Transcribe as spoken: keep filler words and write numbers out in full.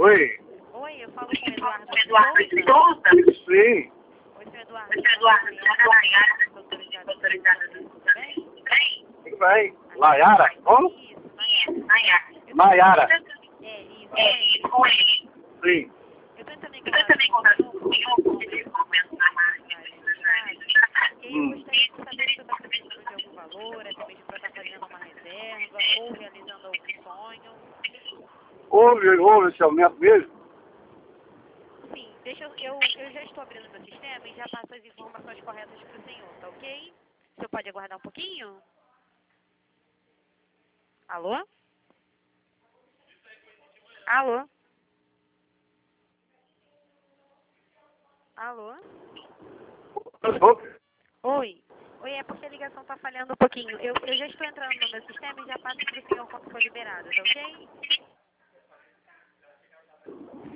Oi. Oi, eu falo com o Eduardo de Eduardo de Souza. Souza. Sim. Oi, senhor Eduardo. Oi, Eduardo. Eduardo, autorizado Autorizada do do tudo bem? bem? Tudo bem. Layara? Como? Isso, Maiara. Maiara. Maiara. É, isso, É, é. e com ele. Sim. Eu tô entrando em Eu contato também com o contato senhor com o senhor, porque teve um aumento na margem e aí eu Hum. gostaria de saber se você está precisando de algum valor, até mesmo para estar fazendo uma reserva ou realizando algum sonho. Houve, houve esse aumento mesmo? Sim, deixa eu, eu, eu já estou abrindo meu sistema e já passo as informações corretas para o senhor, tá ok? O senhor pode aguardar um pouquinho? Alô? Alô? Alô? Oi. Oi, é porque a ligação está falhando um pouquinho. Eu, eu já estou entrando no meu sistema e já passo para o senhor quando for liberado, tá ok?